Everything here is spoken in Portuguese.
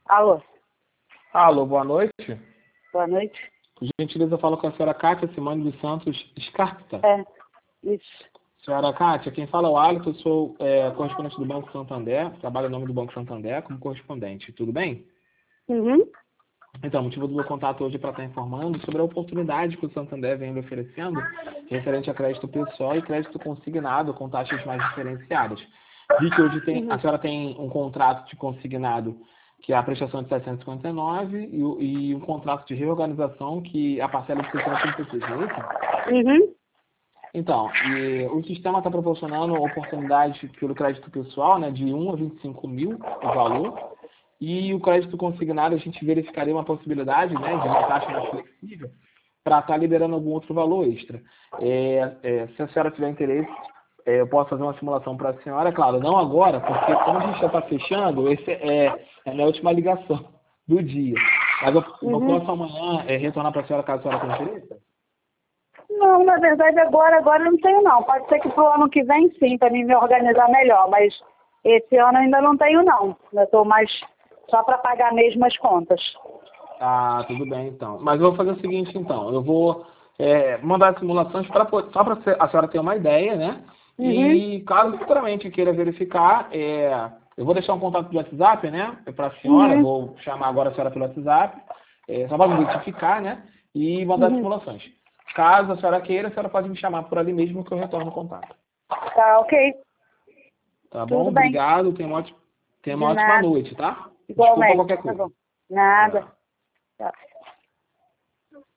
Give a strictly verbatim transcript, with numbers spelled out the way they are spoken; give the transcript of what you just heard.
Alô, Alô, boa noite. boa noite. Por gentileza, eu falo com a senhora Kátia Simone dos Santos Scarpita. É, isso. Senhora Kátia, quem fala é o Alisson, eu sou é, correspondente do Banco Santander, trabalho em nome do Banco Santander como correspondente, tudo bem? Uhum. Então, o motivo do meu contato hoje é para estar informando sobre a oportunidade que o Santander vem lhe oferecendo referente a crédito pessoal e crédito consignado com taxas mais diferenciadas. Vi que hoje tem, a Uhum. senhora tem um contrato de consignado que é a prestação de setecentos e cinquenta e nove e, o- e um contrato de reorganização que a parcela de seiscentos e trinta e seis, não é isso? Uhum. Então, e o sistema está proporcionando oportunidade pelo crédito pessoal, né, de um a vinte e cinco mil o valor, e o crédito consignado a gente verificaria uma possibilidade, né, de uma taxa mais flexível para estar liberando algum outro valor extra. É, é, se a senhora tiver interesse, é, eu posso fazer uma simulação para a senhora, claro, não agora, porque como a gente já está fechando, esse é, é a minha última ligação do dia. Mas eu, eu Uhum. posso amanhã é, retornar para a senhora caso a senhora tenha interesse? Não, na verdade agora, agora eu não tenho não. Pode ser que pro ano que vem sim, para mim me organizar melhor, mas esse ano ainda não tenho não. Eu estou mais só para pagar mesmo as contas. Ah, tudo bem então. Mas eu vou fazer o seguinte então, eu vou é, mandar as simulações pra, po- só para a senhora ter uma ideia, né? Uhum. E caso futuramente queira verificar, é, eu vou deixar um contato de WhatsApp, né? Para a senhora, Uhum. vou chamar agora a senhora pelo WhatsApp, é, só para me identificar, né? E mandar as Uhum. simulações. Caso a senhora queira, a senhora pode me chamar por ali mesmo que eu retorno o contato. Tá, ok. Tá bom? Tudo bem. Obrigado, tenha uma ótima, tenha De uma ótima nada. noite, tá? Desculpa Igualmente. qualquer Tá coisa. bom. Nada. Tchau. Tá.